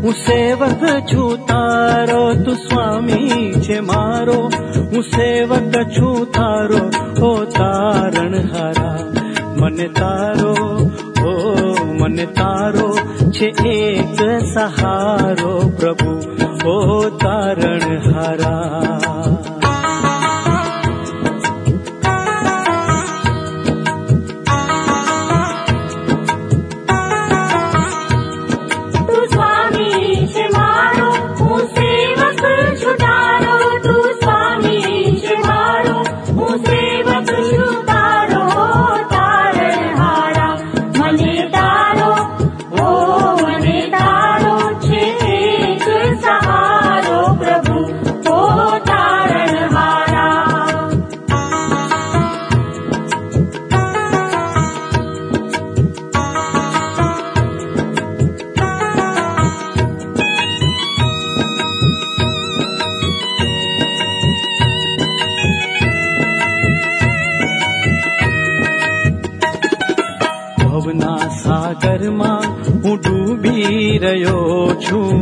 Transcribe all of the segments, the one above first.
હું સેવક છું તારો, તું સ્વામી છે મારો. હું સેવક છું તારો, ઓ તારણહારા. મને તારો, ઓ મને તારો છે એક સહારો પ્રભુ, ઓ તારણહારા. સાગરમાં હું ડૂબી રહ્યો છું,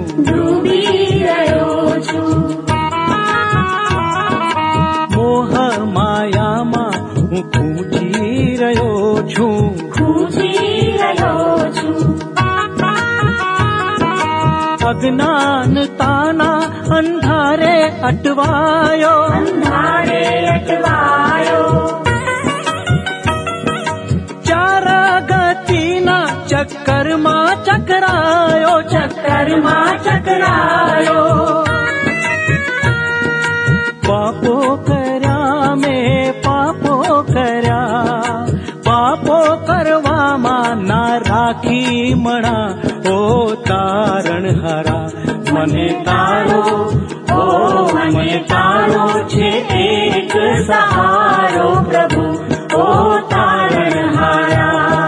મોહ માયામાં હું ખૂંચી રહ્યો છું. અજ્ઞાનતાના અંધારે અટવાયો, ચક્કરમાં ચકરાયો. પાપો કર્યા મેં પાપો કર્યા, પાપો કરવામાં ના રાખી મણા, ઓ તારણહારા. મને તારો, ઓ મને તારો છે એક સહારો પ્રભુ, ઓ તારણહારા.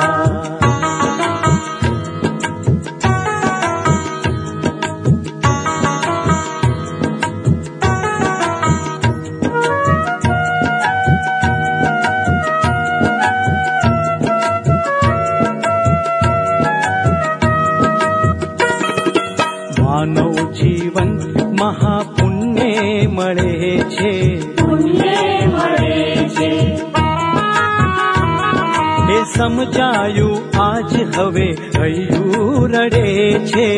માનવ જીવન મહાપુણ્ય મળે છે, એ સમજાયું આજ હવે હૈયું રડે છે.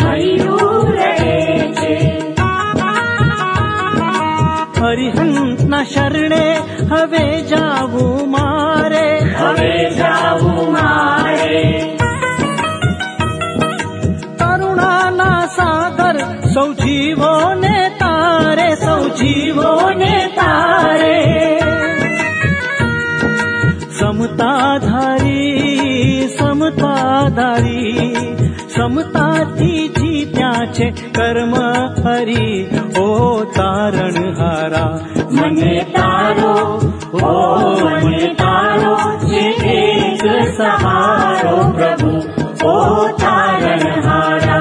હરિહંતના શરણે હવે જાવું મારે, સાગર સૌ જીવોને તારે, સૌ જીવોને તારે. સમતાધારી સમતાધારી, સમતાથી જીત્યા છે કર્મ હરી, ઓ તારણહારા. મને તારો, ઓ મને તારો છે એક સહારો પ્રભુ, ઓ તારણહારા.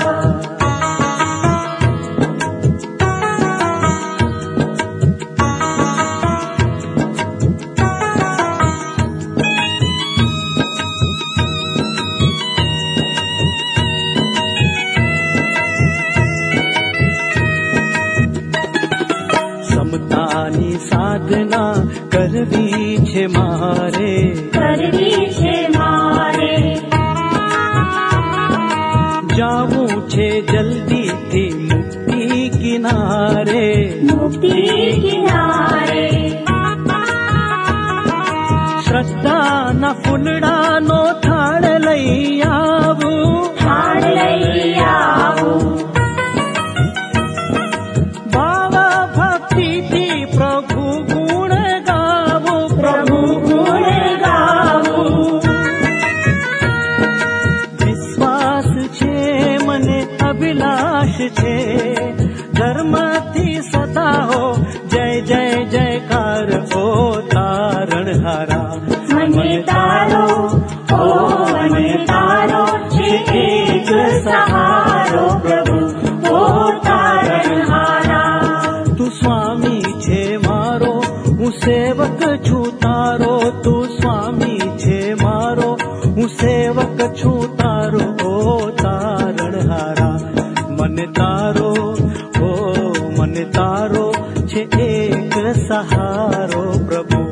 સમતાની સાધના કરવી છે મારે, જાવું છે જલ્દીથી મુક્તિ કિનારે, શ્રદ્ધાના ફૂલડાનો થાળ લઈ આવું, ભાવ ભક્તિથી પ્રભુ ગુણ ગાવું, વિશ્વાસ છે મને અભિલાષ છે, ધર્મથી સદા હો જય જય જયકાર, ઓ તારણહારા. મને તારો, ઓ મને તારો છે એક સહારો પ્રભુ, ઓ તારણહારા. તું સ્વામી છે મારો, હું સેવક છું તારો, તું સ્વામી છે મારો, હું સેવક છું તારો, ઓ તારણહારા. મારો છે એક સહારો પ્રભુ.